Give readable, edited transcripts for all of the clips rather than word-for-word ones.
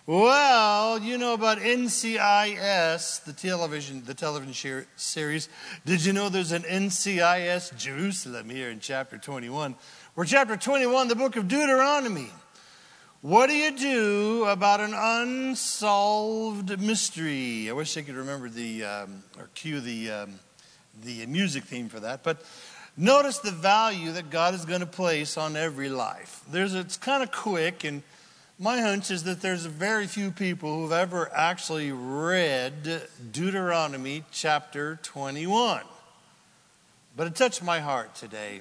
Well, you know about NCIS, the television series. Did you know there's an NCIS Jerusalem here in chapter 21? We're chapter 21, the book of Deuteronomy. What do you do about an unsolved mystery? I wish I could remember or cue the music theme for that. But notice the value that God is going to place on every life. It's kind of quick, and my hunch is that there's very few people who've ever actually read Deuteronomy chapter 21. But it touched my heart today.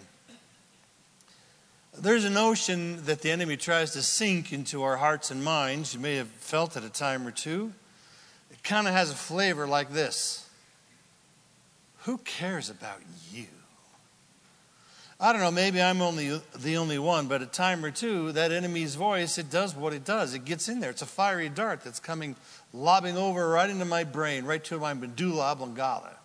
There's a notion that the enemy tries to sink into our hearts and minds. You may have felt it a time or two. It kind of has a flavor like this. Who cares about you? I don't know, maybe I'm the only one, but a time or two, that enemy's voice, it does what it does. It gets in there. It's a fiery dart that's coming, lobbing over right into my brain, right to my medulla oblongata.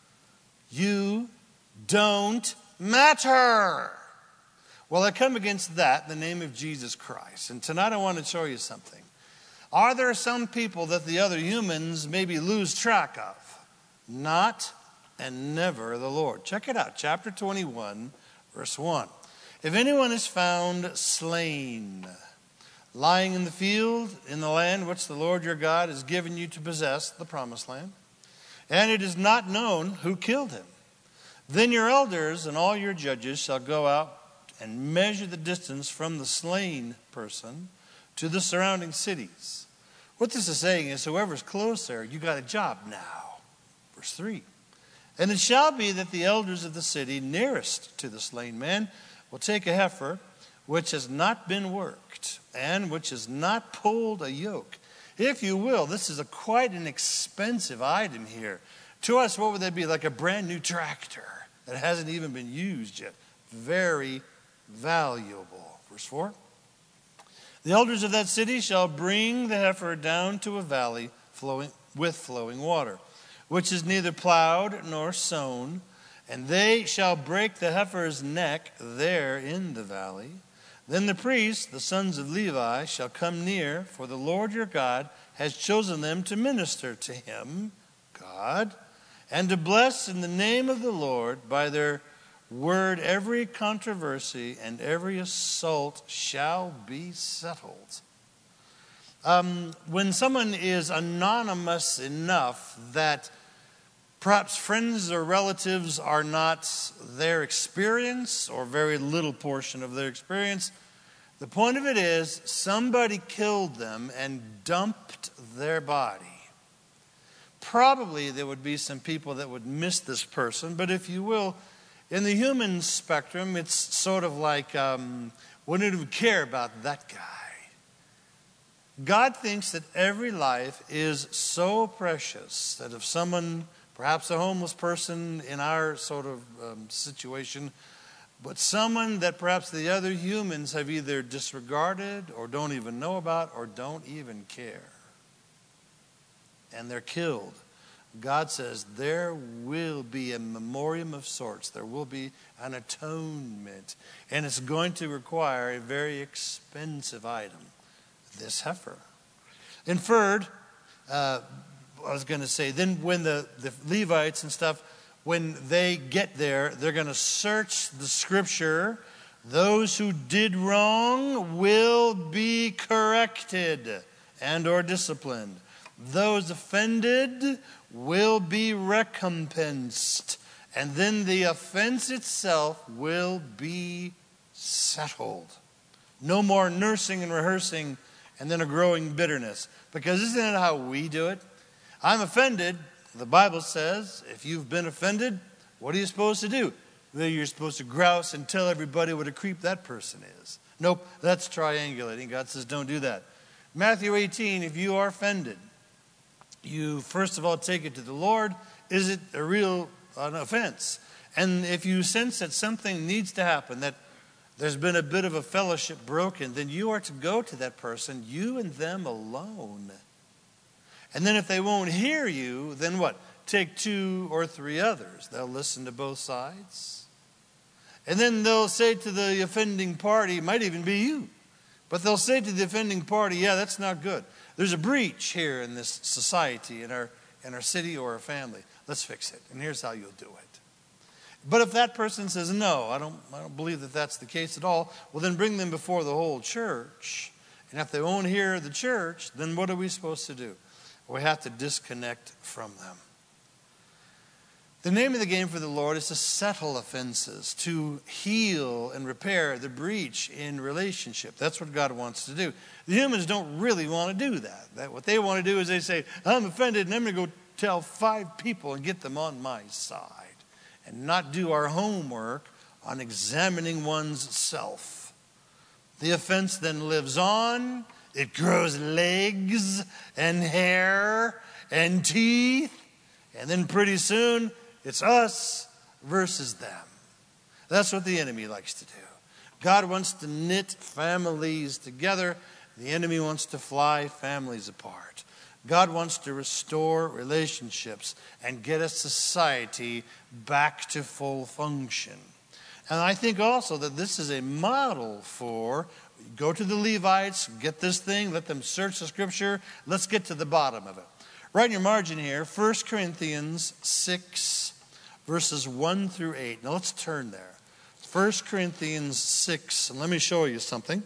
You don't matter. Well, I come against that in the name of Jesus Christ. And tonight I want to show you something. Are there some people that the other humans maybe lose track of? Not and never the Lord. Check it out, chapter 21. Verse 1, if anyone is found slain, lying in the field, in the land which the Lord your God has given you to possess, the promised land, and it is not known who killed him, then your elders and all your judges shall go out and measure the distance from the slain person to the surrounding cities. What this is saying is whoever's closer, you got a job now. Verse 3. And it shall be that the elders of the city nearest to the slain man will take a heifer which has not been worked and which has not pulled a yoke. If you will, this is quite an expensive item here. To us, what would that be? Like a brand new tractor that hasn't even been used yet. Very valuable. Verse 4. The elders of that city shall bring the heifer down to a valley with flowing water, which is neither plowed nor sown, and they shall break the heifer's neck there in the valley. Then the priests, the sons of Levi, shall come near, for the Lord your God has chosen them to minister to him, God, and to bless in the name of the Lord. By their word every controversy and every assault shall be settled. When someone is anonymous enough that perhaps friends or relatives are not their experience or very little portion of their experience, the point of it is somebody killed them and dumped their body. Probably there would be some people that would miss this person, but if you will, in the human spectrum, it's sort of like, wouldn't even care about that guy. God thinks that every life is so precious that if someone, perhaps a homeless person in our sort of situation, but someone that perhaps the other humans have either disregarded or don't even know about or don't even care, and they're killed, God says there will be a memoriam of sorts. There will be an atonement, and it's going to require a very expensive item. This heifer. Inferred, I was going to say, then when the Levites and stuff, when they get there, they're going to search the scripture. Those who did wrong will be corrected and or disciplined. Those offended will be recompensed. And then the offense itself will be settled. No more nursing and rehearsing and then a growing bitterness. Because isn't that how we do it? I'm offended. The Bible says, if you've been offended, what are you supposed to do? Well, you're supposed to grouse and tell everybody what a creep that person is. Nope, that's triangulating. God says, don't do that. Matthew 18, if you are offended, you first of all take it to the Lord. Is it a real offense? And if you sense that something needs to happen, that there's been a bit of a fellowship broken, then you are to go to that person, you and them alone. And then if they won't hear you, then what? Take 2 or 3 others. They'll listen to both sides. And then they'll say to the offending party, it might even be you, But they'll say to the offending party, yeah, that's not good. There's a breach here in this society, in our city or our family. Let's fix it. And here's how you'll do it. But if that person says, no, I don't believe that that's the case at all, well, then bring them before the whole church. And if they won't hear the church, then what are we supposed to do? We have to disconnect from them. The name of the game for the Lord is to settle offenses, to heal and repair the breach in relationship. That's what God wants to do. The humans don't really want to do that. What they want to do is they say, I'm offended and I'm going to go tell 5 people and get them on my side, and not do our homework on examining one's self. The offense then lives on. It grows legs and hair and teeth, and then pretty soon it's us versus them. That's what the enemy likes to do. God wants to knit families together. The enemy wants to fly families apart. God wants to restore relationships and get a society back to full function. And I think also that this is a model for, go to the Levites, get this thing, let them search the scripture. Let's get to the bottom of it. Write in your margin here, 1 Corinthians 6, verses 1 through 8. Now let's turn there. 1 Corinthians 6, and let me show you something.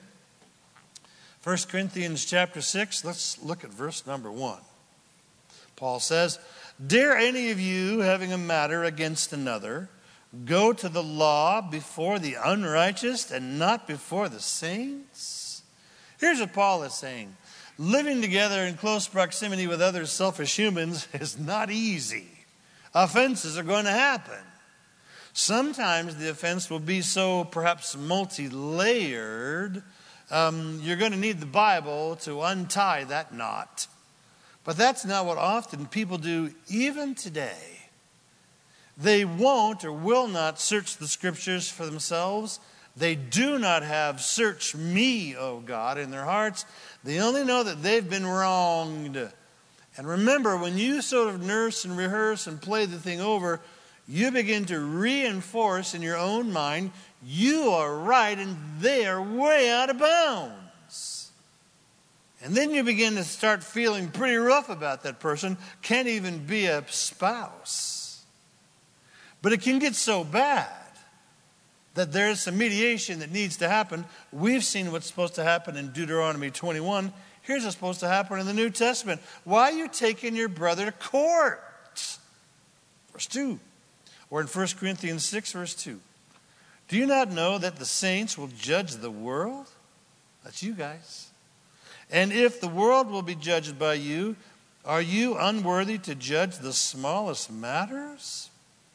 1 Corinthians chapter 6, let's look at verse number 1. Paul says, dare any of you, having a matter against another, go to the law before the unrighteous and not before the saints? Here's what Paul is saying. Living together in close proximity with other selfish humans is not easy. Offenses are going to happen. Sometimes the offense will be so perhaps multi-layered, you're going to need the Bible to untie that knot. But that's not what often people do even today. They won't or will not search the scriptures for themselves. They do not have search me, O God, in their hearts. They only know that they've been wronged. And remember, when you sort of nurse and rehearse and play the thing over, you begin to reinforce in your own mind, you are right and they are way out of bounds. And then you begin to start feeling pretty rough about that person. Can't even be a spouse. But it can get so bad that there's some mediation that needs to happen. We've seen what's supposed to happen in Deuteronomy 21. Here's what's supposed to happen in the New Testament. Why are you taking your brother to court? Verse 2. Or in 1 Corinthians 6, verse 2. Do you not know that the saints will judge the world? That's you guys. And if the world will be judged by you, are you unworthy to judge the smallest matters?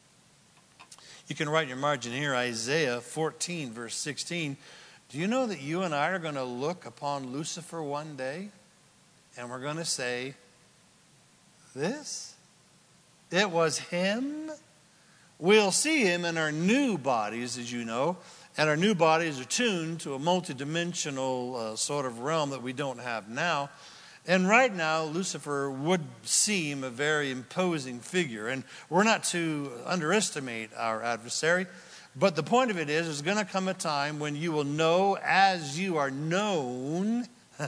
You can write in your margin here, Isaiah 14, verse 16. Do you know that you and I are going to look upon Lucifer one day and we're going to say, this? It was him? We'll see him in our new bodies, as you know, and our new bodies are tuned to a multidimensional sort of realm that we don't have now. And right now, Lucifer would seem a very imposing figure. And we're not to underestimate our adversary. But the point of it is, there's going to come a time when you will know as you are known.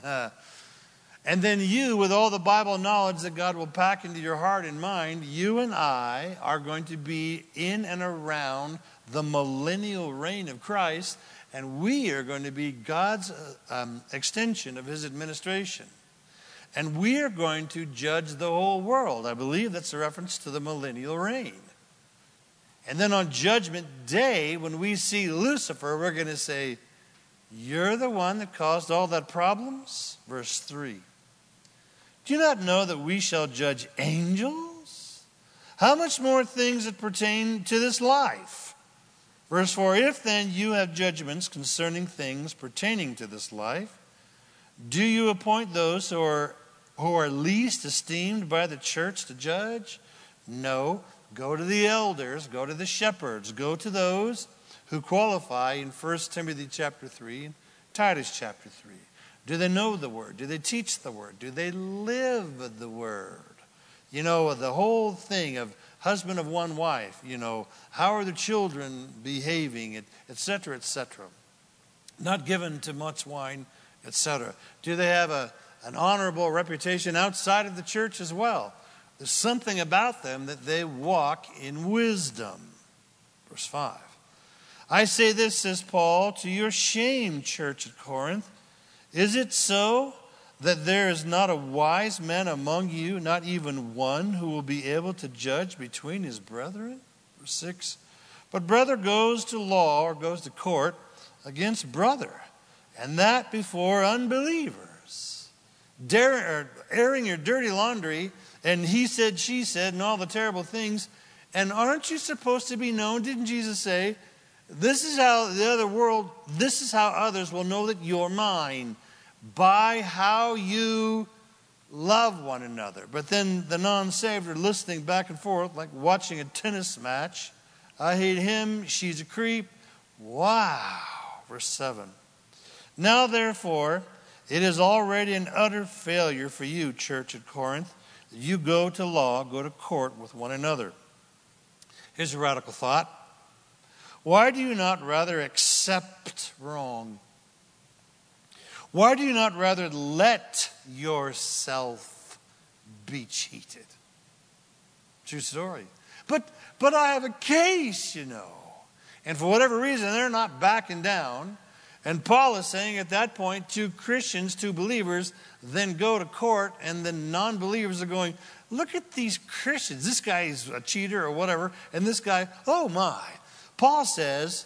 And then you, with all the Bible knowledge that God will pack into your heart and mind, you and I are going to be in and around the millennial reign of Christ. And we are going to be God's extension of his administration. And we are going to judge the whole world. I believe that's a reference to the millennial reign. And then on Judgment Day, when we see Lucifer, we're going to say, you're the one that caused all that problems? Verse 3. Do you not know that we shall judge angels? How much more things that pertain to this life? Verse 4. If then you have judgments concerning things pertaining to this life, do you appoint those who are least esteemed by the church to judge? No. Go to the elders, go to the shepherds, go to those who qualify in 1 Timothy chapter 3 and Titus chapter 3. Do they know the word? Do they teach the word? Do they live the word? You know, the whole thing of husband of one wife, you know, how are the children behaving, etc., etc. Not given to much wine etc.? Do they have an honorable reputation outside of the church as well? There's something about them that they walk in wisdom. Verse 5. I say this, says Paul, to your shame, church at Corinth. Is it so that there is not a wise man among you, not even one, who will be able to judge between his brethren? Verse 6. But brother goes to law or goes to court against brother, and that before unbelievers. Airing your dirty laundry, and he said, she said, and all the terrible things. And aren't you supposed to be known? Didn't Jesus say, this is how the other world, this is how others will know that you're mine, by how you love one another. But then the non-saved are listening back and forth like watching a tennis match. I hate him, she's a creep. Wow. Verse 7. Now therefore, it is already an utter failure for you, church at Corinth, that you go to law, go to court with one another. Here's a radical thought. Why do you not rather accept wrong? Why do you not rather let yourself be cheated? True story. But I have a case, you know. And for whatever reason, they're not backing down. And Paul is saying at that point to Christians, to believers, then go to court, and the non-believers are going, look at these Christians. This guy is a cheater or whatever, and this guy, oh my. Paul says,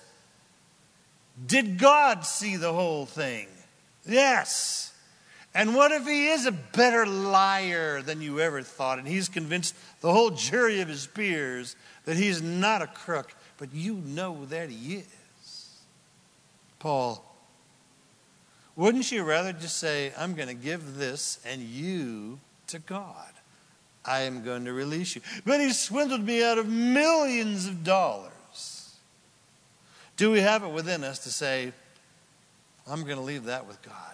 did God see the whole thing? Yes. And what if he is a better liar than you ever thought, and he's convinced the whole jury of his peers that he's not a crook, but you know that he is? Paul, wouldn't you rather just say, I'm going to give this and you to God? I am going to release you. But he swindled me out of millions of dollars. Do we have it within us to say, I'm going to leave that with God?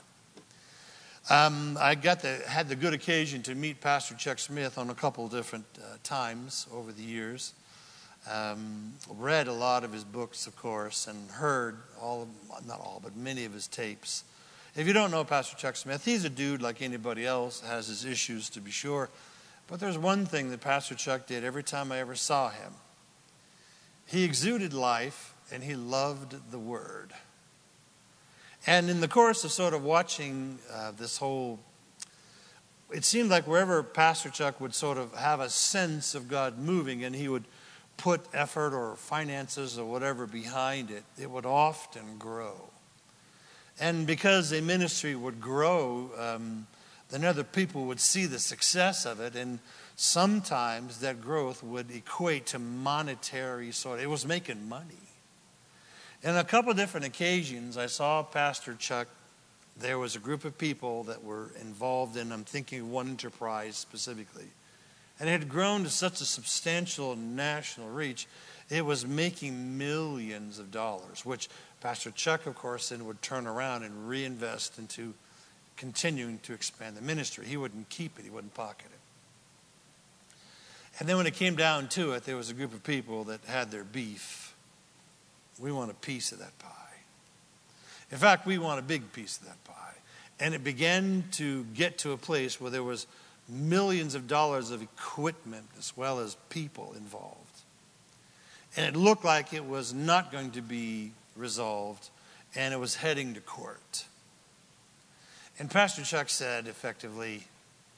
I had the good occasion to meet Pastor Chuck Smith on a couple of different times over the years. Read a lot of his books, of course, and heard not all, but many of his tapes. If you don't know Pastor Chuck Smith, he's a dude like anybody else, has his issues to be sure. But there's one thing that Pastor Chuck did every time I ever saw him. He exuded life, and he loved the Word. And in the course of sort of watching this whole, it seemed like wherever Pastor Chuck would sort of have a sense of God moving, and he would put effort or finances or whatever behind it, it would often grow. And because a ministry would grow, then other people would see the success of it, and sometimes that growth would equate to monetary it was making money. And a couple of different occasions, I saw Pastor Chuck. There was a group of people that were involved in, I'm thinking one enterprise specifically. And it had grown to such a substantial national reach, it was making millions of dollars, which Pastor Chuck, of course, then would turn around and reinvest into continuing to expand the ministry. He wouldn't keep it. He wouldn't pocket it. And then when it came down to it, there was a group of people that had their beef. We want a piece of that pie. In fact, we want a big piece of that pie. And it began to get to a place where there was millions of dollars of equipment as well as people involved. And it looked like it was not going to be resolved, and it was heading to court. And Pastor Chuck said effectively,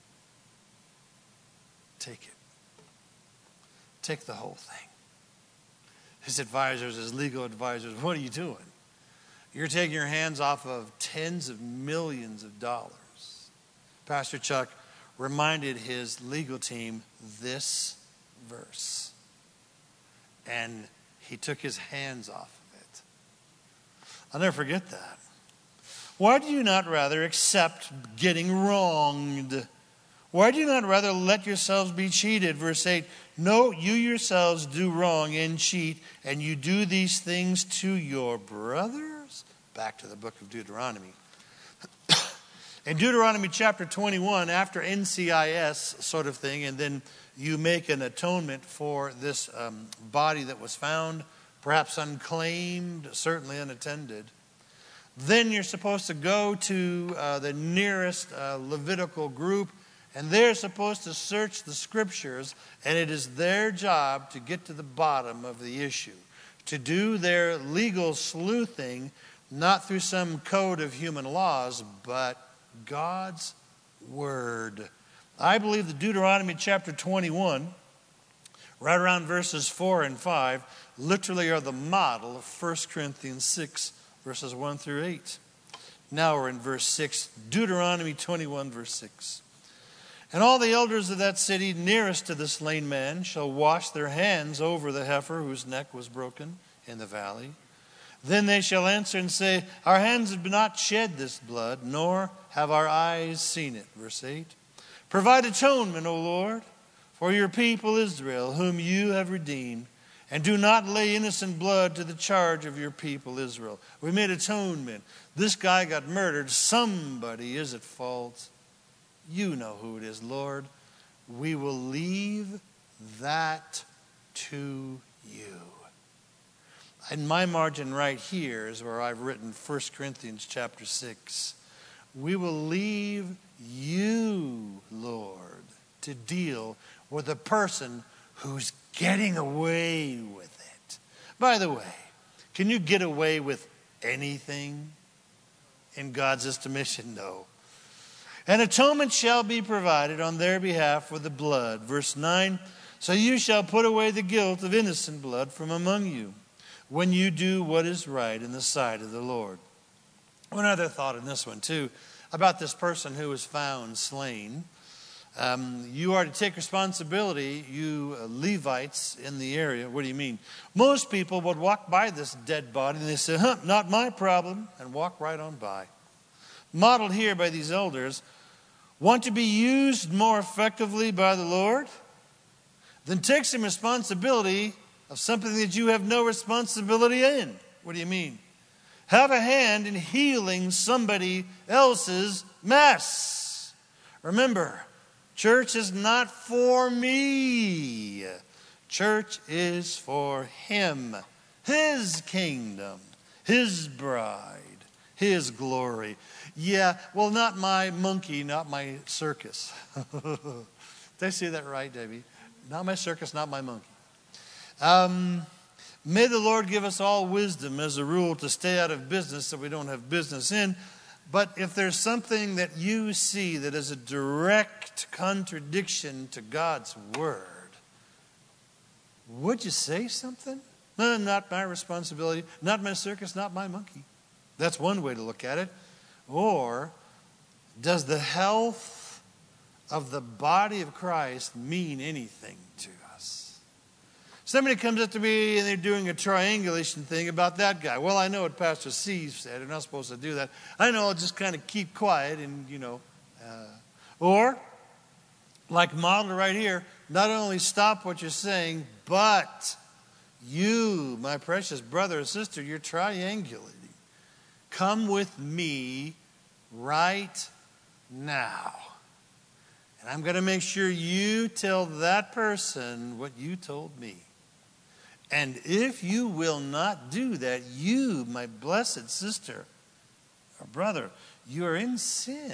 take it. Take the whole thing. His advisors, his legal advisors, what are you doing? You're taking your hands off of tens of millions of dollars. Pastor Chuck reminded his legal team this verse. And he took his hands off of it. I'll never forget that. Why do you not rather accept getting wronged? Why do you not rather let yourselves be cheated? Verse 8, no, you yourselves do wrong and cheat, and you do these things to your brothers? Back to the book of Deuteronomy. In Deuteronomy chapter 21, after NCIS sort of thing, and then you make an atonement for this body that was found, perhaps unclaimed, certainly unattended. Then you're supposed to go to the nearest Levitical group, and they're supposed to search the scriptures, and it is their job to get to the bottom of the issue, to do their legal sleuthing, not through some code of human laws, but God's word. I believe that Deuteronomy chapter 21, right around verses 4 and 5, literally are the model of 1 Corinthians 6, verses 1 through 8. Now we're in verse 6, Deuteronomy 21, verse 6. And all the elders of that city nearest to the slain man shall wash their hands over the heifer whose neck was broken in the valley. Then they shall answer and say, our hands have not shed this blood, nor have our eyes seen it. Verse 8. Provide atonement, O Lord, for your people Israel, whom you have redeemed, and do not lay innocent blood to the charge of your people Israel. We made atonement. This guy got murdered. Somebody is at fault. You know who it is, Lord. We will leave that to you. In my margin right here is where I've written 1 Corinthians chapter 6. We will leave you, Lord, to deal with the person who's getting away with it. By the way, can you get away with anything in God's estimation? No. An atonement shall be provided on their behalf for the blood. Verse 9, so you shall put away the guilt of innocent blood from among you when you do what is right in the sight of the Lord. One other thought in this one too, about this person who was found slain. You are to take responsibility, you Levites in the area. What do you mean? Most people would walk by this dead body and they say, not my problem, and walk right on by. Modeled here by these elders, want to be used more effectively by the Lord? Then take some responsibility of something that you have no responsibility in. What do you mean? Have a hand in healing somebody else's mess. Remember, church is not for me. Church is for Him, His kingdom, His bride, His glory. Yeah, well, not my monkey, not my circus. Did I say that right, Debbie? Not my circus, not my monkey. May the Lord give us all wisdom as a rule to stay out of business that we don't have business in. But if there's something that you see that is a direct contradiction to God's word, would you say something? No, not my responsibility, not my circus, not my monkey. That's one way to look at it. Or does the health of the body of Christ mean anything to us? Somebody comes up to me and they're doing a triangulation thing about that guy. Well, I know what Pastor C said. They're not supposed to do that. I know I'll just kind of keep quiet and, or, like modeled right here, not only stop what you're saying, but you, my precious brother or sister, you're triangulating. Come with me right now. And I'm going to make sure you tell that person what you told me. And if you will not do that, you, my blessed sister or brother, you are in sin.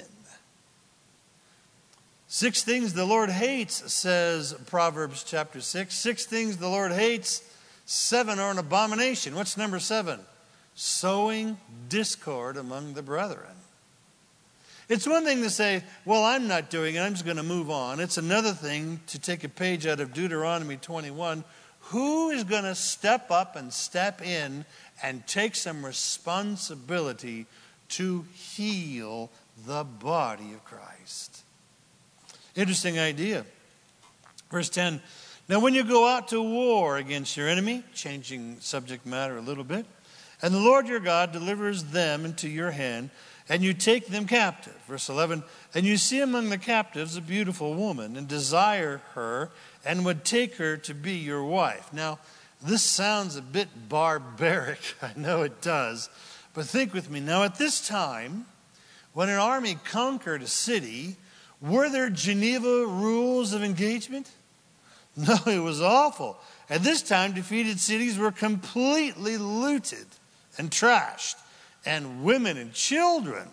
6 things the Lord hates, says Proverbs chapter 6. 6 things the Lord hates, 7 are an abomination. What's number 7? Sowing discord among the brethren. It's one thing to say, well, I'm not doing it, I'm just going to move on. It's another thing to take a page out of Deuteronomy 21. Who is going to step up and step in and take some responsibility to heal the body of Christ? Interesting idea. Verse 10, now when you go out to war against your enemy, changing subject matter a little bit, and the Lord your God delivers them into your hand, and you take them captive. Verse 11, and you see among the captives a beautiful woman, and desire her, and would take her to be your wife. Now, this sounds a bit barbaric. I know it does. But think with me. Now, at this time, when an army conquered a city, were there Geneva rules of engagement? No, it was awful. At this time, defeated cities were completely looted and trashed. and women and children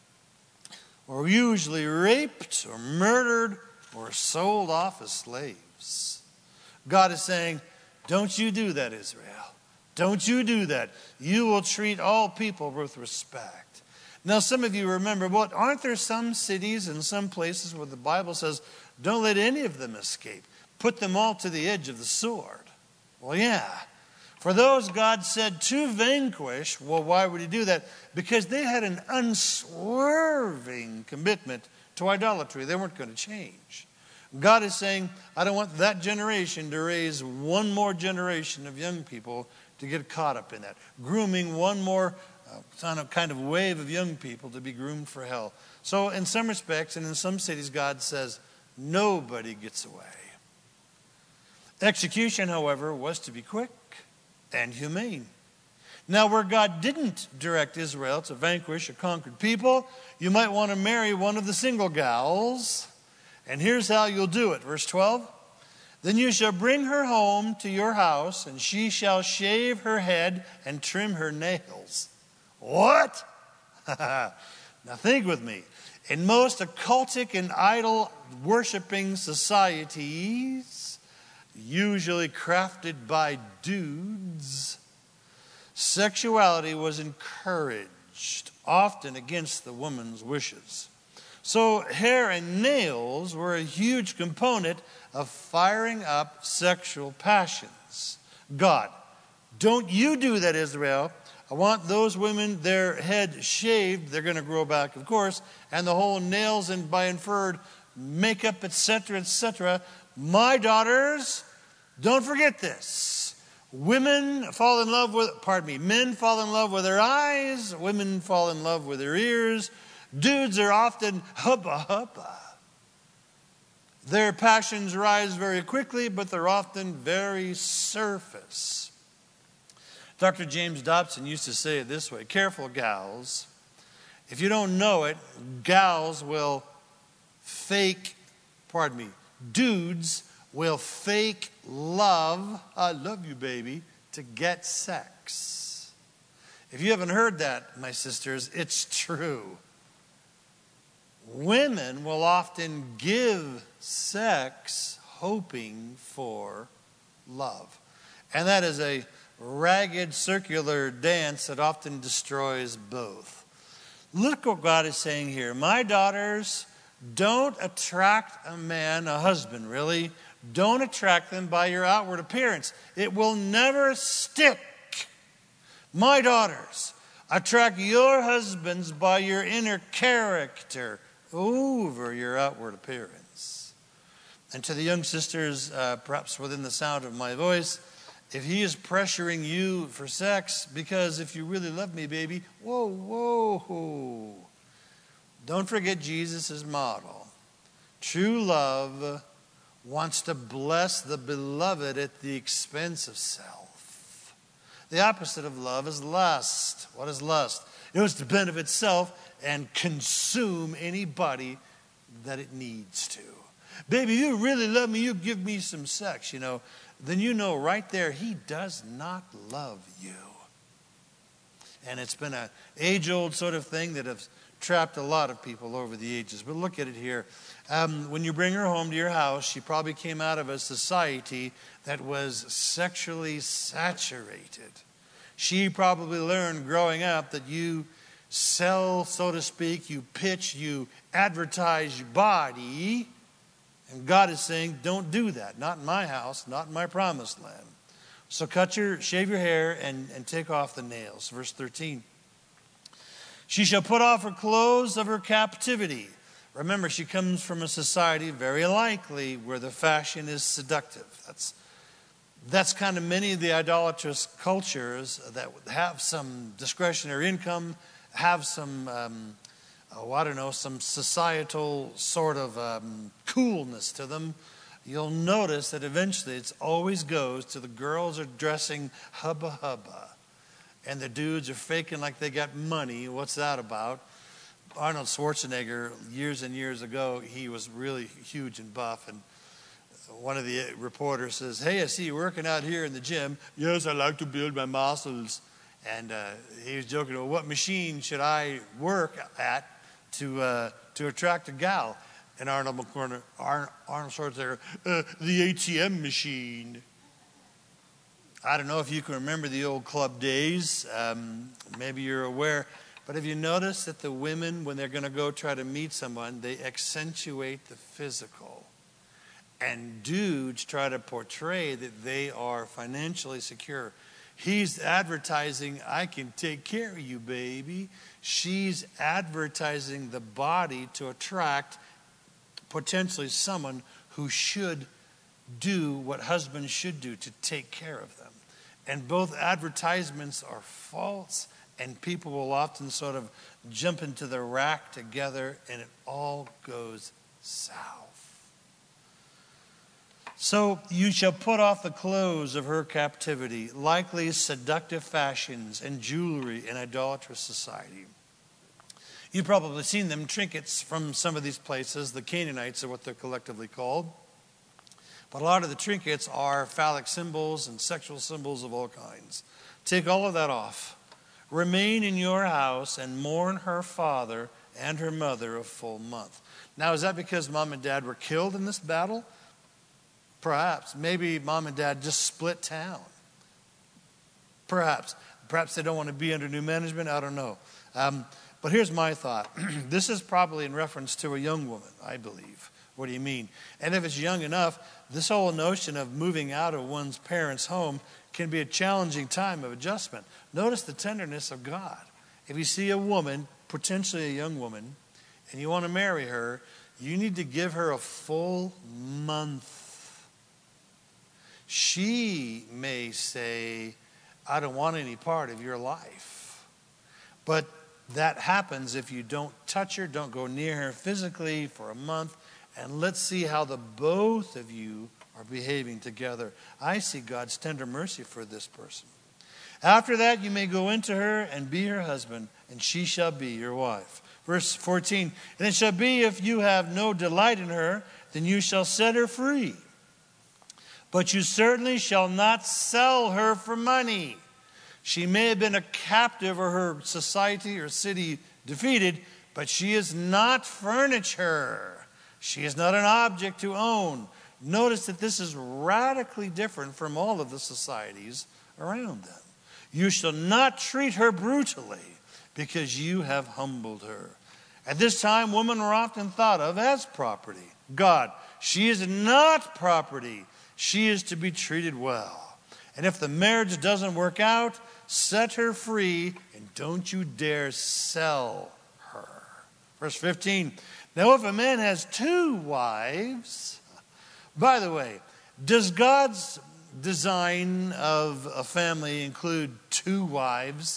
were usually raped or murdered or sold off as slaves. God is saying, don't you do that, Israel. Don't you do that. You will treat all people with respect. Now, some of you remember, well, aren't there some cities and some places where the Bible says, don't let any of them escape. Put them all to the edge of the sword. Well, yeah. For those God said to vanquish, well, why would he do that? Because they had an unswerving commitment to idolatry. They weren't going to change. God is saying, I don't want that generation to raise one more generation of young people to get caught up in that. Grooming one more kind of wave of young people to be groomed for hell. So in some respects and in some cities, God says, nobody gets away. Execution, however, was to be quick and humane. Now, where God didn't direct Israel to vanquish a conquered people, you might want to marry one of the single gals. And here's how you'll do it. Verse 12. Then you shall bring her home to your house, and she shall shave her head and trim her nails. What? Now think with me. In most occultic and idol-worshipping societies, usually crafted by dudes, sexuality was encouraged, often against the woman's wishes. So hair and nails were a huge component of firing up sexual passions. God, don't you do that, Israel. I want those women, their head shaved. They're going to grow back, of course. And the whole nails and by inferred makeup, etc., etc. My daughters, don't forget this. Men fall in love with their eyes. Women fall in love with their ears. Dudes are often hubba hubba. Their passions rise very quickly, but they're often very surface. Dr. James Dobson used to say it this way: careful, gals. If you don't know it, gals will dudes will fake love, I love you, baby, to get sex. If you haven't heard that, my sisters, it's true. Women will often give sex hoping for love. And that is a ragged circular dance that often destroys both. Look what God is saying here. My daughters, don't attract a husband, really. Don't attract them by your outward appearance. It will never stick. My daughters, attract your husbands by your inner character over your outward appearance. And to the young sisters, perhaps within the sound of my voice, if he is pressuring you for sex, because if you really love me, baby, whoa. Don't forget Jesus' model. True love wants to bless the beloved at the expense of self. The opposite of love is lust. What is lust? It wants to benefit itself and consume anybody that it needs to. Baby, you really love me, you give me some sex, then you know right there he does not love you. And it's been an age-old sort of thing that has trapped a lot of people over the ages. But look at it here. When you bring her home to your house, she probably came out of a society that was sexually saturated. She probably learned growing up that you sell, so to speak, you pitch, you advertise your body. And God is saying, don't do that. Not in my house, not in my promised land. So shave your hair and take off the nails. Verse 13. She shall put off her clothes of her captivity. Remember, she comes from a society very likely where the fashion is seductive. That's kind of many of the idolatrous cultures that have some discretionary income, have some, some societal sort of coolness to them. You'll notice that eventually it always goes to the girls are dressing hubba hubba. And the dudes are faking like they got money. What's that about? Arnold Schwarzenegger, years and years ago, he was really huge and buff. And one of the reporters says, hey, I see you working out here in the gym. Yes, I like to build my muscles. And he was joking, well, what machine should I work at to attract a gal? And Arnold Schwarzenegger, the ATM machine. I don't know if you can remember the old club days. Maybe you're aware. But have you noticed that the women, when they're going to go try to meet someone, they accentuate the physical? And dudes try to portray that they are financially secure. He's advertising, I can take care of you, baby. She's advertising the body to attract potentially someone who should do what husbands should do, to take care of them. And both advertisements are false, and people will often sort of jump into the rack together, and it all goes south. So you shall put off the clothes of her captivity, likely seductive fashions and jewelry in idolatrous society. You've probably seen them, trinkets from some of these places. The Canaanites are what they're collectively called. But a lot of the trinkets are phallic symbols and sexual symbols of all kinds. Take all of that off. Remain in your house and mourn her father and her mother a full month. Now, is that because mom and dad were killed in this battle? Perhaps. Maybe mom and dad just split town. Perhaps. Perhaps they don't want to be under new management. I don't know. But here's my thought. This is probably in reference to a young woman, I believe. What do you mean? And if it's young enough, this whole notion of moving out of one's parents' home can be a challenging time of adjustment. Notice the tenderness of God. If you see a woman, potentially a young woman, and you want to marry her, you need to give her a full month. She may say, I don't want any part of your life. But that happens if you don't touch her, don't go near her physically for a month, and let's see how the both of you are behaving together. I see God's tender mercy for this person. After that, you may go into her and be her husband, and she shall be your wife. Verse 14, and it shall be if you have no delight in her, then you shall set her free. But you certainly shall not sell her for money. She may have been a captive or her society or city defeated, but she is not furniture. She is not an object to own. Notice that this is radically different from all of the societies around them. You shall not treat her brutally, because you have humbled her. At this time, women were often thought of as property. God, she is not property. She is to be treated well. And if the marriage doesn't work out, set her free, and don't you dare sell her. Verse 15, now if a man has 2 wives, by the way, does God's design of a family include 2 wives?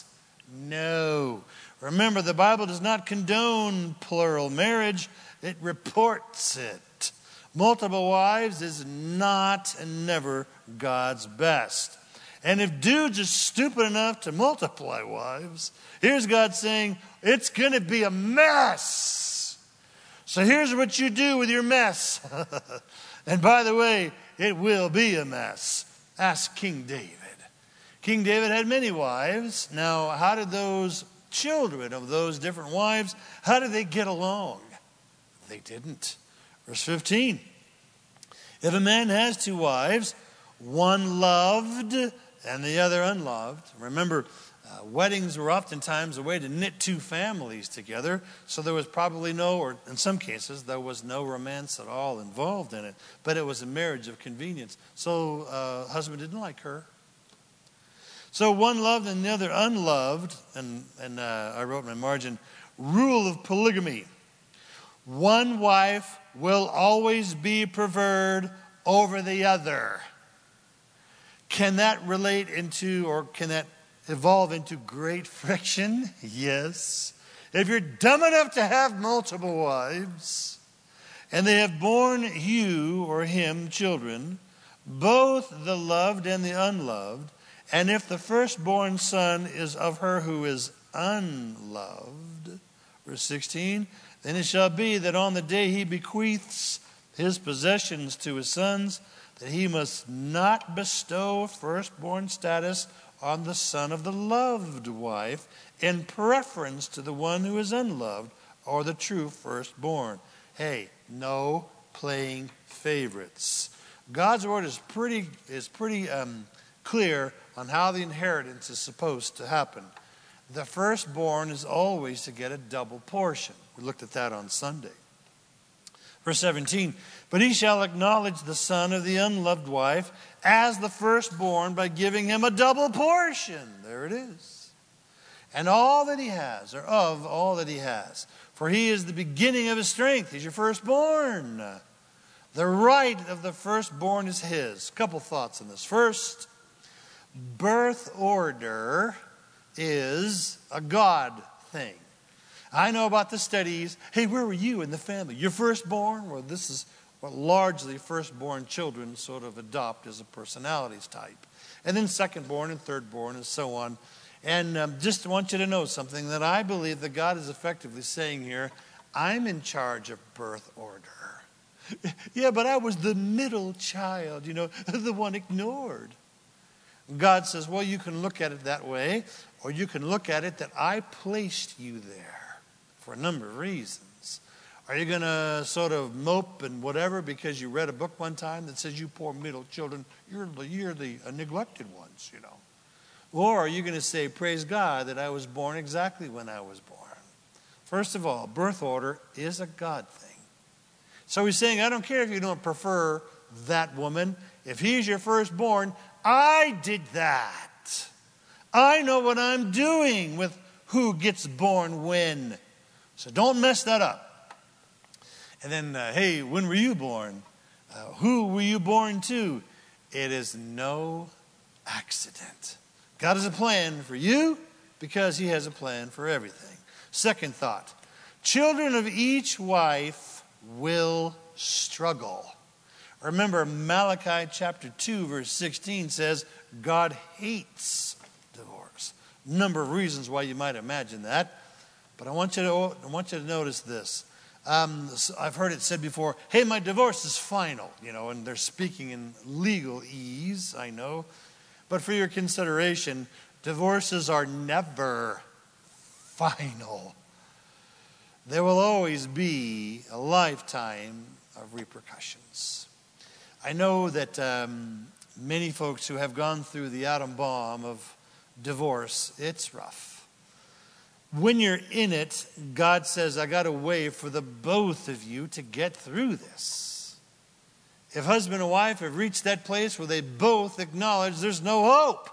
No. Remember, the Bible does not condone plural marriage. It reports it. Multiple wives is not and never God's best. And if dudes are stupid enough to multiply wives, here's God saying, it's going to be a mess. So here's what you do with your mess. And by the way, it will be a mess. Ask King David. King David had many wives. Now, how did those children of those different wives, how did they get along? They didn't. Verse 15. If a man has 2 wives, one loved and the other unloved. Remember, weddings were oftentimes a way to knit 2 families together. So there was probably no, or in some cases, there was no romance at all involved in it. But it was a marriage of convenience. So husband didn't like her. So one loved and the other unloved. And I wrote in my margin, rule of polygamy. One wife will always be preferred over the other. Can that relate into, or can that evolve into great friction? Yes. If you're dumb enough to have multiple wives, and they have borne you or him children, both the loved and the unloved, and if the firstborn son is of her who is unloved, verse 16, then it shall be that on the day he bequeaths his possessions to his sons, that he must not bestow firstborn status on the son of the loved wife in preference to the one who is unloved or the true firstborn. Hey, no playing favorites. God's word is pretty clear on how the inheritance is supposed to happen. The firstborn is always to get a double portion. We looked at that on Sunday. Verse 17, but he shall acknowledge the son of the unloved wife as the firstborn by giving him a double portion. There it is. And all that he has, or of all that he has. For he is the beginning of his strength. He's your firstborn. The right of the firstborn is his. Couple thoughts on this. First, birth order is a God thing. I know about the studies. Hey, where were you in the family? Your firstborn? Well, this is what largely firstborn children sort of adopt as a personalities type. And then secondborn and thirdborn and so on. And just want you to know something that I believe that God is effectively saying here. I'm in charge of birth order. Yeah, but I was the middle child, the one ignored. God says, well, you can look at it that way, or you can look at it that I placed you there for a number of reasons. Are you going to sort of mope and whatever because you read a book one time that says you poor middle children, you're the neglected ones, Or are you going to say, praise God that I was born exactly when I was born? First of all, birth order is a God thing. So he's saying, I don't care if you don't prefer that woman. If he's your firstborn, I did that. I know what I'm doing with who gets born when. So don't mess that up. And then, hey, when were you born? Who were you born to? It is no accident. God has a plan for you because he has a plan for everything. Second thought, children of each wife will struggle. Remember, Malachi chapter 2, verse 16 says, God hates divorce. Number of reasons why you might imagine that. But I want you to notice this. I've heard it said before, hey, my divorce is final, and they're speaking in legalese, I know. But for your consideration, divorces are never final. There will always be a lifetime of repercussions. I know that many folks who have gone through the atom bomb of divorce, it's rough. When you're in it, God says, I got a way for the both of you to get through this. If husband and wife have reached that place where they both acknowledge there's no hope,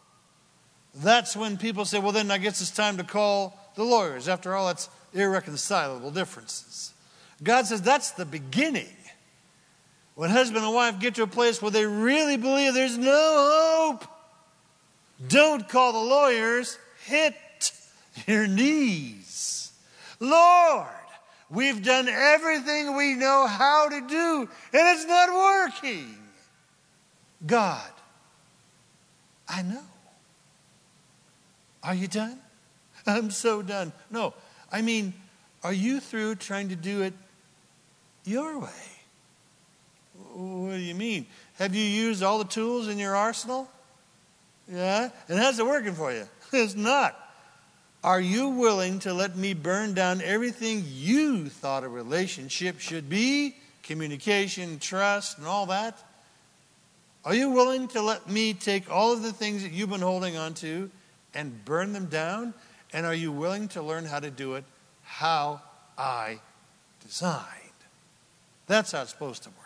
that's when people say, well, then I guess it's time to call the lawyers. After all, that's irreconcilable differences. God says that's the beginning. When husband and wife get to a place where they really believe there's no hope, don't call the lawyers, hit your knees. Lord, we've done everything we know how to do, and it's not working. God, I know. Are you done? I'm so done. No, I mean, are you through trying to do it your way? What do you mean? Have you used all the tools in your arsenal? Yeah? And how's it working for you? It's not. Are you willing to let me burn down everything you thought a relationship should be? Communication, trust, and all that? Are you willing to let me take all of the things that you've been holding on to and burn them down? And are you willing to learn how to do it how I designed? That's how it's supposed to work.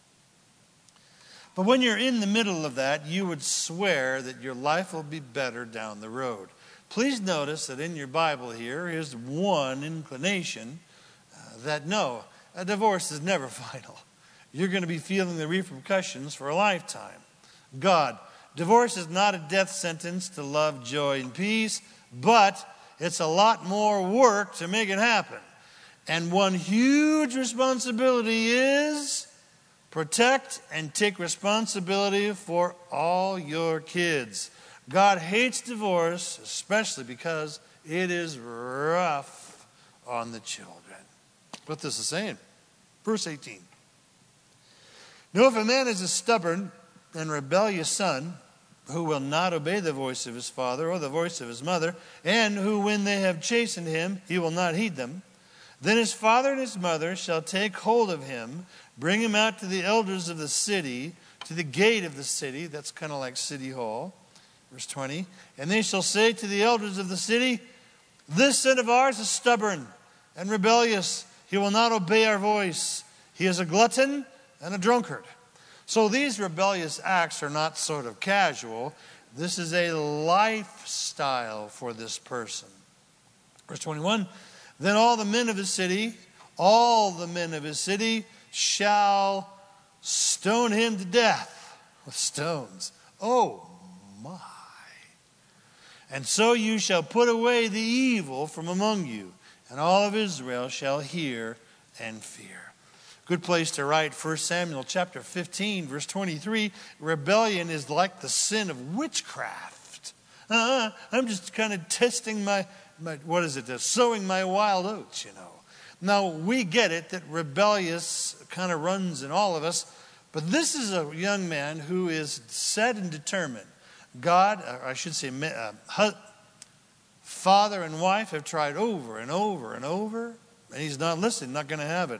But when you're in the middle of that, you would swear that your life will be better down the road. Please notice that in your Bible here is one inclination that no, a divorce is never final. You're going to be feeling the repercussions for a lifetime. God, divorce is not a death sentence to love, joy, and peace, but it's a lot more work to make it happen. And one huge responsibility is protect and take responsibility for all your kids. God hates divorce, especially because it is rough on the children. What this is saying. Verse 18. Now, if a man is a stubborn and rebellious son, who will not obey the voice of his father or the voice of his mother, and who, when they have chastened him, he will not heed them, then his father and his mother shall take hold of him, bring him out to the elders of the city, to the gate of the city. That's kind of like City Hall. Verse 20. And they shall say to the elders of the city, this son of ours is stubborn and rebellious. He will not obey our voice. He is a glutton and a drunkard. So these rebellious acts are not sort of casual. This is a lifestyle for this person. Verse 21, then all the men of his city shall stone him to death with stones. Oh my. And so you shall put away the evil from among you, and all of Israel shall hear and fear. Good place to write 1 Samuel chapter 15, verse 23. Rebellion is like the sin of witchcraft. I'm just kind of testing sowing my wild oats, you know. Now, we get it that rebellious kind of runs in all of us, but this is a young man who is set and determined. Father and wife have tried over and over and over, and he's not listening, not going to have it.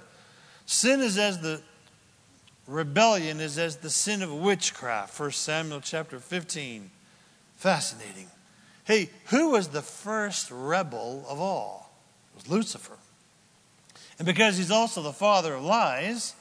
Rebellion is as the sin of witchcraft. 1 Samuel chapter 15. Fascinating. Hey, who was the first rebel of all? It was Lucifer. And because he's also the father of lies,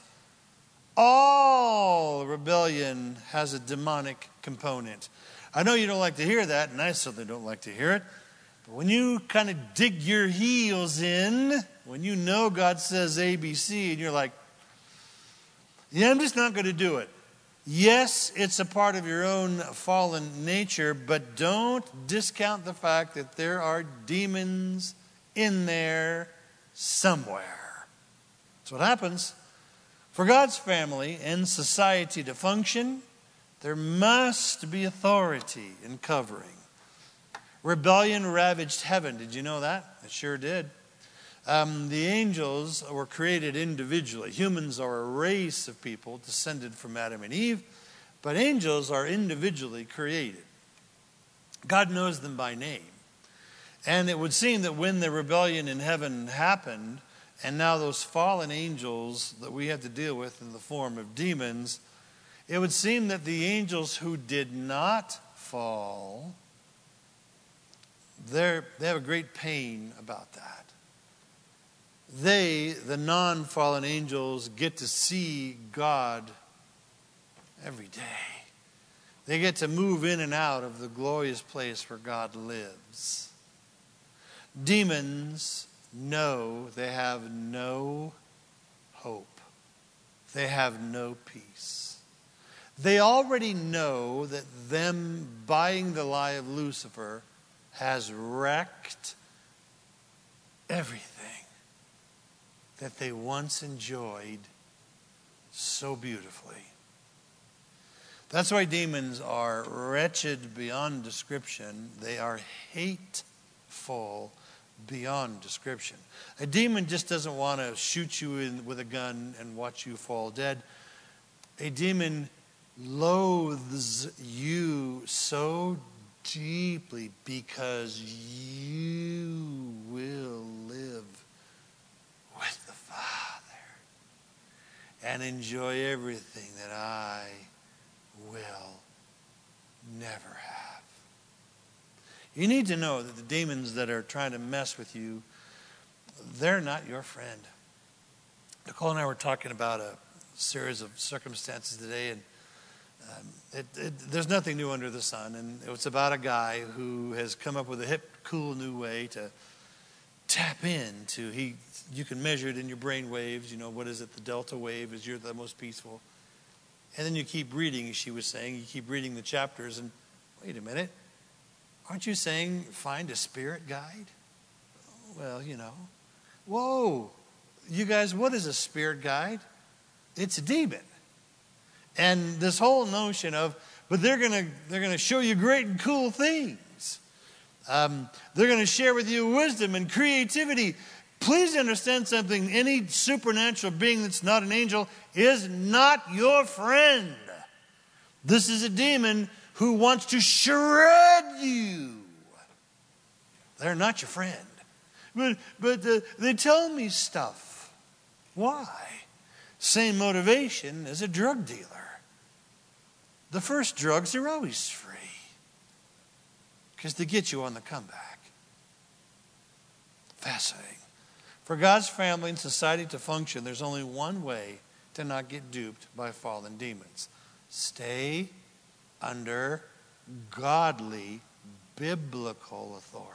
all rebellion has a demonic component. I know you don't like to hear that, and I certainly don't like to hear it. But when you kind of dig your heels in, when you know God says ABC, and you're like, yeah, I'm just not going to do it. Yes, it's a part of your own fallen nature, but don't discount the fact that there are demons in there somewhere. That's what happens. For God's family and society to function, there must be authority and covering. Rebellion ravaged heaven. Did you know that? It sure did. The angels were created individually. Humans are a race of people descended from Adam and Eve, but angels are individually created. God knows them by name. And it would seem that when the rebellion in heaven happened, and now those fallen angels that we have to deal with in the form of demons, it would seem that the angels who did not fall, they have a great pain about that. They, the non-fallen angels, get to see God every day. They get to move in and out of the glorious place where God lives. Demons know they have no hope. They have no peace. They already know that them buying the lie of Lucifer has wrecked everything that they once enjoyed so beautifully. That's why demons are wretched beyond description. They are hateful beyond description. A demon just doesn't want to shoot you with a gun and watch you fall dead. A demon loathes you so deeply because you will live with the Father and enjoy everything that I will never have. You need to know that the demons that are trying to mess with you, they're not your friend. Nicole and I were talking about a series of circumstances today, and there's nothing new under the sun. And it was about a guy who has come up with a hip, cool new way to tap into. You can measure it in your brain waves. You know, what is it? The delta wave is you're the most peaceful. And then you keep reading, as she was saying. You keep reading the chapters, and wait a minute. Aren't you saying find a spirit guide? Well, you know. Whoa. You guys, what is a spirit guide? It's a demon. And this whole notion of, but they're gonna show you great and cool things. They're going to share with you wisdom and creativity. Please understand something. Any supernatural being that's not an angel is not your friend. This is a demon who wants to shred you. They're not your friend. But they tell me stuff. Why? Same motivation as a drug dealer. The first drugs are always free because they get you on the comeback. Fascinating. For God's family and society to function, there's only one way to not get duped by fallen demons. Stay under godly, biblical authority.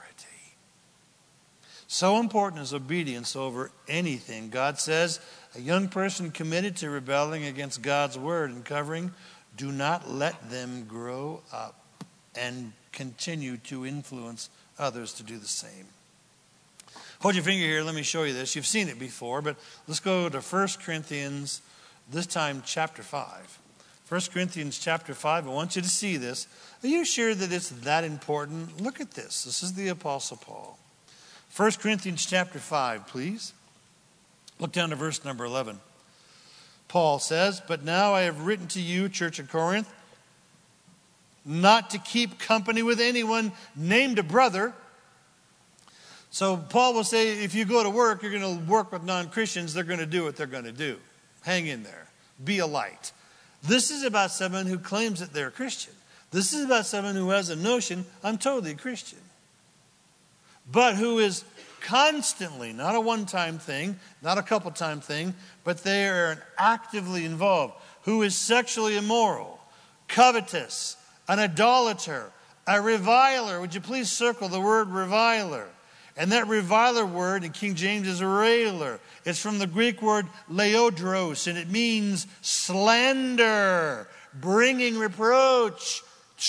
So important is obedience over anything. God says, a young person committed to rebelling against God's word and covering, do not let them grow up and continue to influence others to do the same. Hold your finger here. Let me show you this. You've seen it before, but let's go to 1 Corinthians, this time chapter 5. 1 Corinthians chapter 5. I want you to see this. Are you sure that it's that important? Look at this. This is the Apostle Paul. 1 Corinthians chapter 5, please. Look down to verse number 11. Paul says, but now I have written to you, Church of Corinth, not to keep company with anyone named a brother. So Paul will say, if you go to work, you're going to work with non-Christians. They're going to do what they're going to do. Hang in there. Be a light. This is about someone who claims that they're a Christian. This is about someone who has a notion, I'm totally a Christian. But who is constantly, not a one-time thing, not a couple-time thing, but they are actively involved, who is sexually immoral, covetous, an idolater, a reviler. Would you please circle the word reviler? And that reviler word in King James is railer. It's from the Greek word leodros, and it means slander, bringing reproach,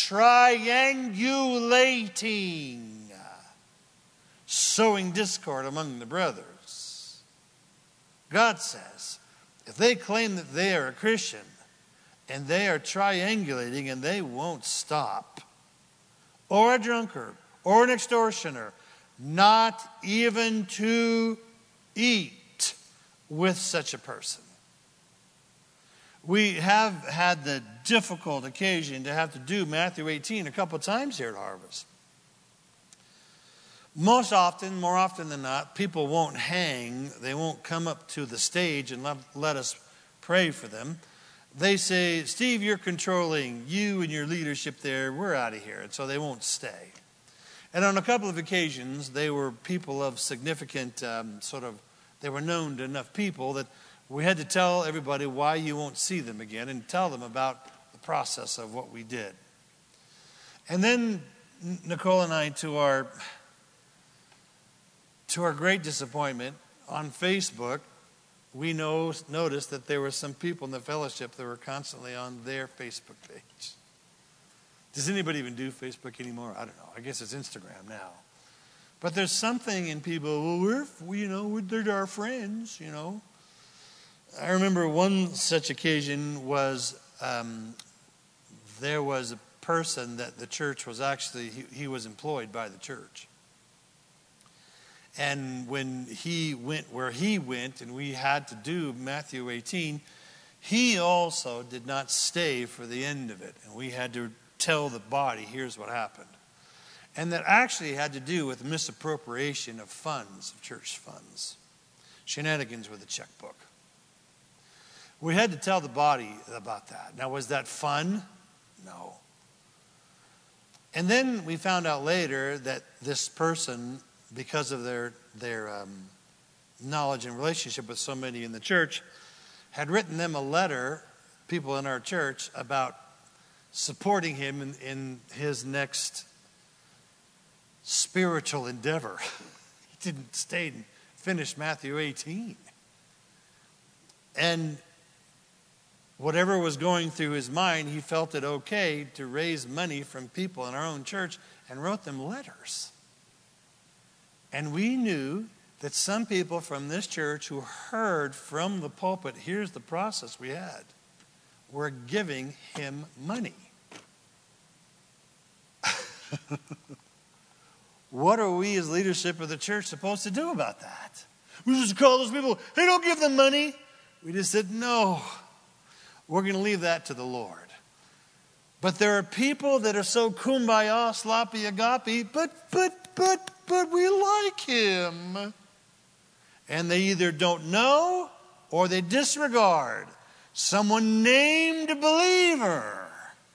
triangulating, sowing discord among the brothers. God says, if they claim that they are a Christian and they are triangulating and they won't stop, or a drunkard, or an extortioner, not even to eat with such a person. We have had the difficult occasion to have to do Matthew 18 a couple times here at Harvest. Most often, more often than not, people won't hang. They won't come up to the stage and let us pray for them. They say, Steve, you're controlling. You and your leadership there, we're out of here. And so they won't stay. And on a couple of occasions, they were people of significant they were known to enough people that we had to tell everybody why you won't see them again and tell them about the process of what we did. And then Nicole and I, to our great disappointment, on Facebook, we noticed that there were some people in the fellowship that were constantly on their Facebook page. Does anybody even do Facebook anymore? I don't know. I guess it's Instagram now. But there's something in people, well, they're our friends, I remember one such occasion was there was a person that the church was actually, he was employed by the church. And when he went where he went and we had to do Matthew 18, he also did not stay for the end of it. And we had to tell the body, here's what happened. And that actually had to do with misappropriation of funds, of church funds. Shenanigans with a checkbook. We had to tell the body about that. Now, was that fun? No. And then we found out later that this person, because of their knowledge and relationship with so many in the church, had written them a letter, people in our church, about supporting him in his next spiritual endeavor. He didn't stay and finish Matthew 18. And whatever was going through his mind, he felt it okay to raise money from people in our own church and wrote them letters. And we knew that some people from this church who heard from the pulpit, here's the process we had, were giving him money. What are we as leadership of the church supposed to do about that? We just call those people, hey, don't give them money. We just said, no, we're going to leave that to the Lord. But there are people that are so kumbaya, sloppy agape, but we like him. And they either don't know or they disregard someone named believer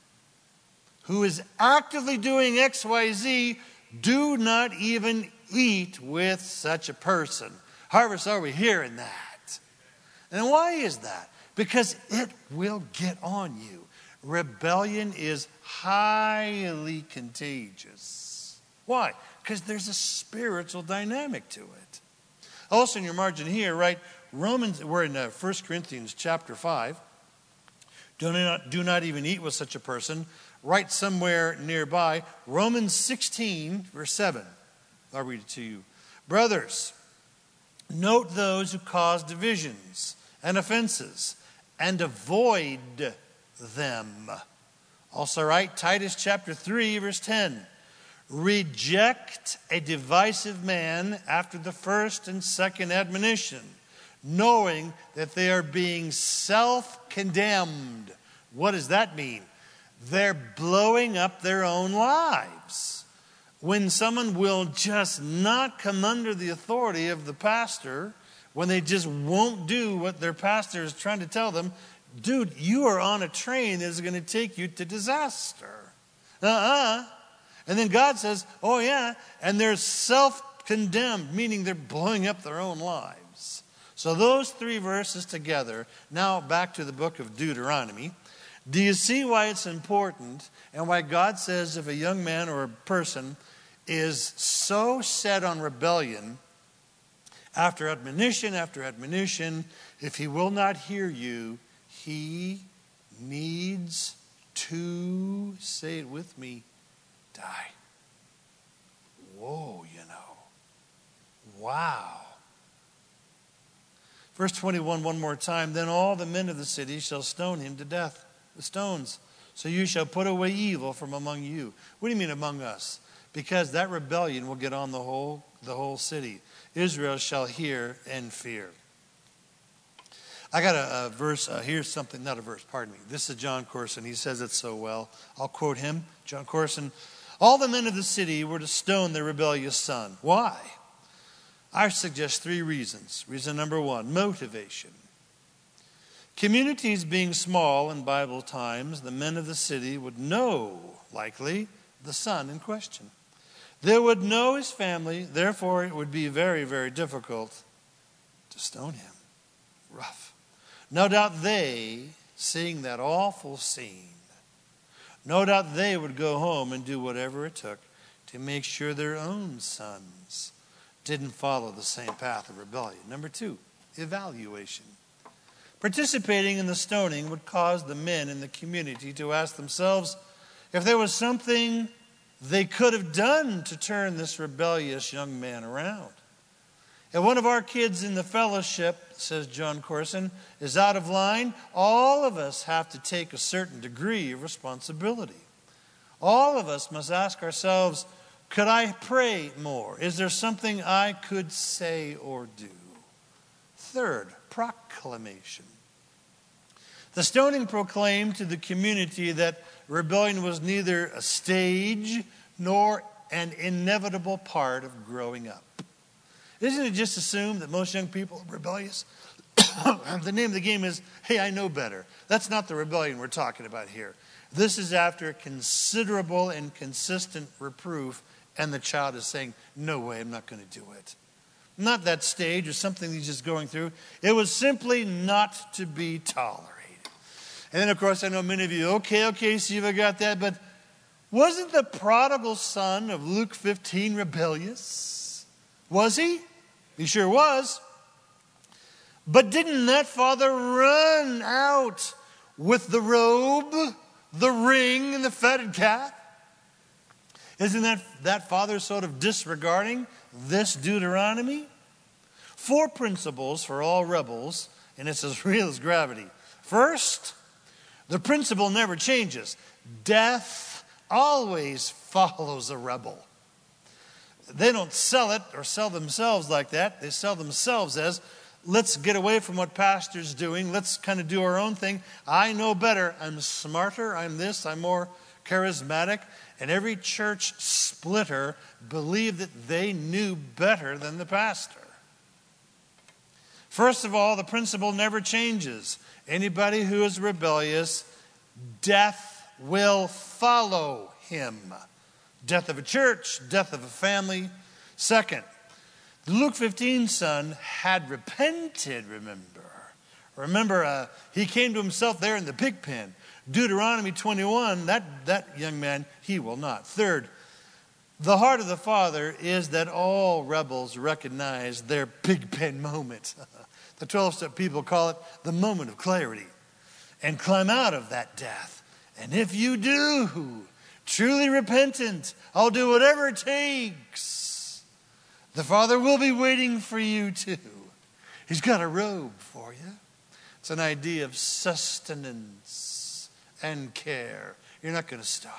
who is actively doing XYZ. Do not even eat with such a person. Harvest, are we hearing that? And why is that? Because it will get on you. Rebellion is highly contagious. Why? Because there's a spiritual dynamic to it. Also in your margin here, right, we're in 1 Corinthians chapter 5. Do not even eat with such a person. Right somewhere nearby, Romans 16, verse 7. I'll read it to you. Brothers, note those who cause divisions and offenses, and avoid them. Also, right, Titus chapter 3, verse 10. Reject a divisive man after the first and second admonition, knowing that they are being self-condemned. What does that mean? They're blowing up their own lives. When someone will just not come under the authority of the pastor, when they just won't do what their pastor is trying to tell them, dude, you are on a train that is going to take you to disaster. And then God says, oh yeah, and they're self-condemned, meaning they're blowing up their own lives. So those three verses together, now back to the book of Deuteronomy. Do you see why it's important and why God says if a young man or a person is so set on rebellion, after admonition, if he will not hear you, he needs to, say it with me, die. Whoa, you know. Wow. Verse 21, one more time. Then all the men of the city shall stone him to death with stones. So you shall put away evil from among you. What do you mean among us? Because that rebellion will get on the whole city. Israel shall hear and fear. I got a verse, here's something, not a verse, pardon me. This is John Corson. He says it so well. I'll quote him. John Corson. All the men of the city were to stone their rebellious son. Why? I suggest three reasons. Reason number one, motivation. Communities being small in Bible times, the men of the city would know, likely, the son in question. They would know his family, therefore it would be very, very difficult to stone him. Rough. No doubt they, seeing that awful scene, no doubt they would go home and do whatever it took to make sure their own sons didn't follow the same path of rebellion. Number two, evaluation. Participating in the stoning would cause the men in the community to ask themselves if there was something they could have done to turn this rebellious young man around. If one of our kids in the fellowship, says John Corson, is out of line, all of us have to take a certain degree of responsibility. All of us must ask ourselves, could I pray more? Is there something I could say or do? Third, proclamation. The stoning proclaimed to the community that rebellion was neither a stage nor an inevitable part of growing up. Isn't it just assumed that most young people are rebellious? The name of the game is, hey, I know better. That's not the rebellion we're talking about here. This is after considerable and consistent reproof, and the child is saying, no way, I'm not going to do it. Not that stage or something he's just going through. It was simply not to be tolerated. And then, of course, I know many of you, okay, Steve, I got that. But wasn't the prodigal son of Luke 15 rebellious? Was he? He sure was. But didn't that father run out with the robe, the ring, and the fatted calf? Isn't that father sort of disregarding this Deuteronomy? 4 principles for all rebels, and it's as real as gravity. First, the principle never changes. Death always follows a rebel. They don't sell it or sell themselves like that. They sell themselves as let's get away from what pastor's doing. Let's kind of do our own thing. I know better. I'm smarter. I'm this. I'm more charismatic. And every church splitter believed that they knew better than the pastor. First of all, the principle never changes. Anybody who is rebellious, death will follow him. Death of a church, death of a family. Second, the Luke 15 son had repented, remember. He came to himself there in the pig pen. Deuteronomy 21, that young man, he will not. Third, the heart of the Father is that all rebels recognize their pig pen moment. The 12-step people call it the moment of clarity, and climb out of that death. And if you do, truly repentant, I'll do whatever it takes. The Father will be waiting for you too. He's got a robe for you. It's an idea of sustenance and care. You're not going to starve.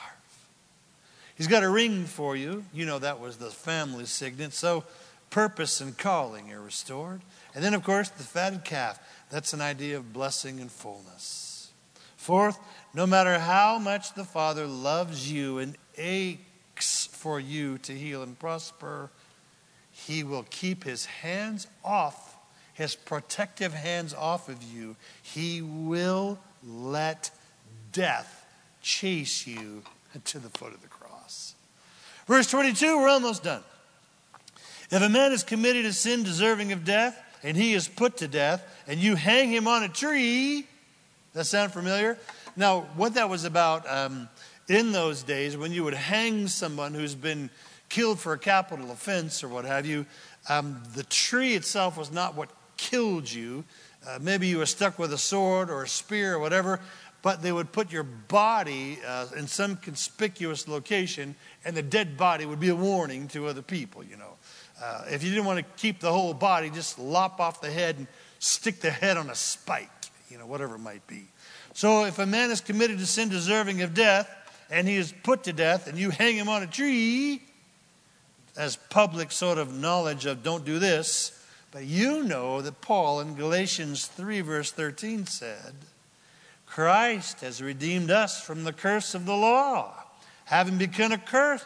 He's got a ring for you. You know that was the family signet. So purpose and calling are restored. And then, of course, the fatted calf. That's an idea of blessing and fullness. Fourth, no matter how much the Father loves you and aches for you to heal and prosper, He will keep His hands off, His protective hands off of you. He will let death chase you to the foot of the cross. Verse 22, we're almost done. If a man has committed a sin deserving of death, and he is put to death, and you hang him on a tree, that sound familiar? Now, what that was about in those days, when you would hang someone who's been killed for a capital offense or what have you, the tree itself was not what killed you. Maybe you were stuck with a sword or a spear or whatever, but they would put your body in some conspicuous location, and the dead body would be a warning to other people, you know. If you didn't want to keep the whole body, just lop off the head and stick the head on a spike, you know, whatever it might be. So if a man is committed to sin deserving of death, and he is put to death, and you hang him on a tree, as public sort of knowledge of don't do this, but you know that Paul in Galatians 3 verse 13 said, Christ has redeemed us from the curse of the law, having become a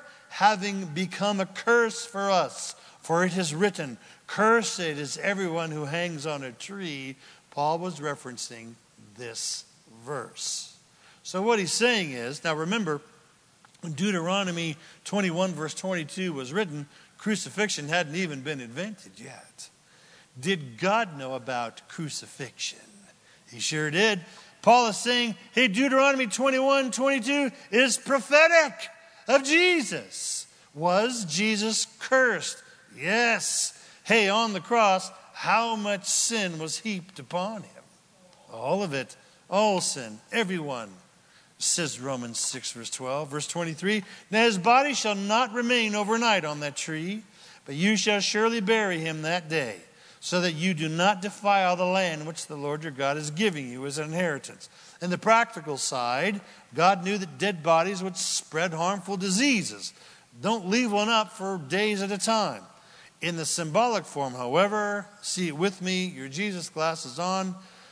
curse for us. For it is written, cursed is everyone who hangs on a tree. Paul was referencing this verse. So what he's saying is, now remember, when Deuteronomy 21 verse 22 was written, crucifixion hadn't even been invented yet. Did God know about crucifixion? He sure did. Paul is saying, hey, Deuteronomy 21, 22 is prophetic of Jesus. Was Jesus cursed? Yes. Hey, on the cross, how much sin was heaped upon him? All of it. All sin. Everyone. Says Romans 6 verse 12. Verse 23. Now his body shall not remain overnight on that tree, but you shall surely bury him that day, so that you do not defile the land which the Lord your God is giving you as an inheritance. In the practical side, God knew that dead bodies would spread harmful diseases. Don't leave one up for days at a time. In the symbolic form, however, see it with me, your Jesus glasses on,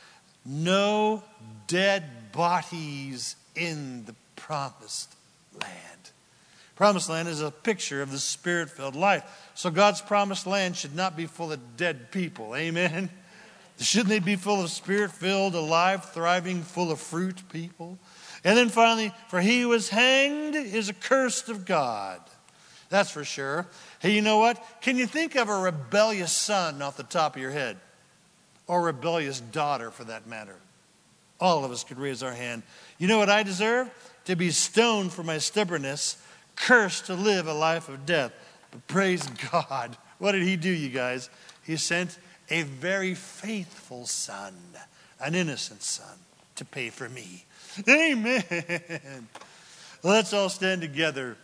no dead bodies in the promised land. Promised land is a picture of the Spirit-filled life. So God's promised land should not be full of dead people. Amen? Shouldn't they be full of Spirit-filled, alive, thriving, full of fruit people? And then finally, for he who was hanged is accursed of God. That's for sure. Hey, you know what? Can you think of a rebellious son off the top of your head? Or rebellious daughter, for that matter? All of us could raise our hand. You know what I deserve? To be stoned for my stubbornness, cursed to live a life of death. But praise God. What did he do, you guys? He sent a very faithful son, an innocent son, to pay for me. Amen. Let's all stand together.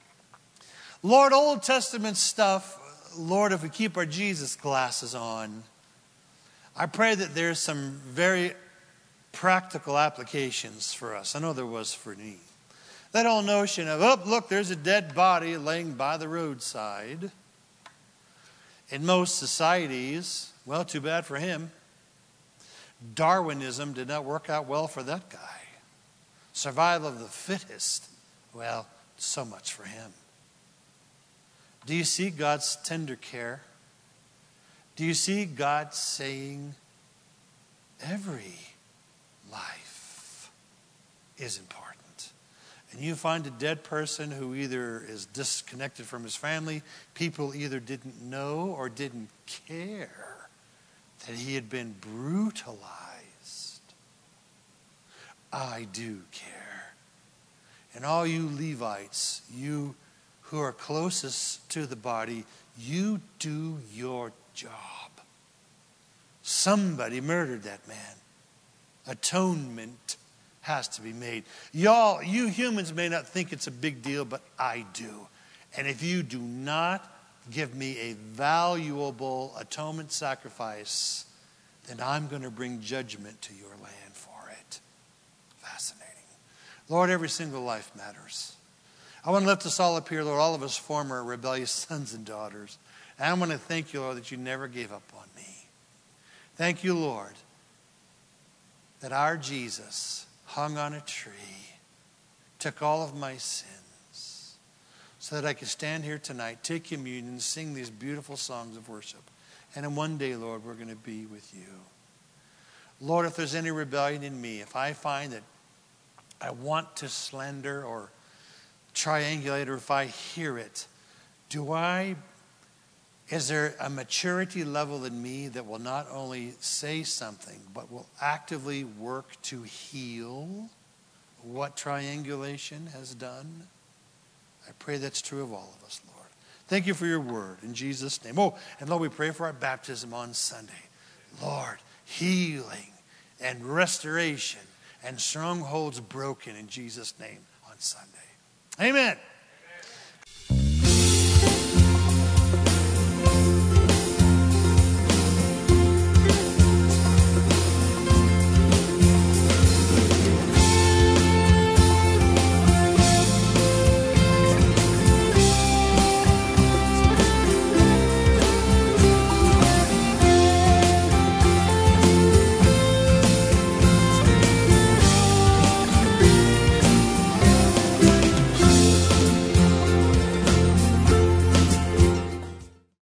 Lord, Old Testament stuff, Lord, if we keep our Jesus glasses on, I pray that there's some very practical applications for us. I know there was for me. That whole notion of, oh, look, there's a dead body laying by the roadside. In most societies, Well, too bad for him. Darwinism did not work out well for that guy. Survival of the fittest, well, so much for him. Do you see God's tender care? Do you see God saying every life is important? And you find a dead person who either is disconnected from his family, people either didn't know or didn't care that he had been brutalized. I do care. And all you Levites, you who are closest to the body, you do your job. Somebody murdered that man. Atonement has to be made. Y'all, you humans may not think it's a big deal, but I do. And if you do not give me a valuable atonement sacrifice, then I'm going to bring judgment to your land for it. Fascinating. Lord, every single life matters. I want to lift us all up here, Lord, all of us former rebellious sons and daughters. And I want to thank you, Lord, that you never gave up on me. Thank you, Lord, that our Jesus hung on a tree, took all of my sins, so that I could stand here tonight, take communion, sing these beautiful songs of worship. And in one day, Lord, we're going to be with you. Lord, if there's any rebellion in me, if I find that I want to slander or triangulate, or if I hear it, is there a maturity level in me that will not only say something, but will actively work to heal what triangulation has done? I pray that's true of all of us, Lord. Thank you for your word in Jesus' name. Oh, and Lord, we pray for our baptism on Sunday. Lord, healing and restoration and strongholds broken in Jesus' name on Sunday. Amen.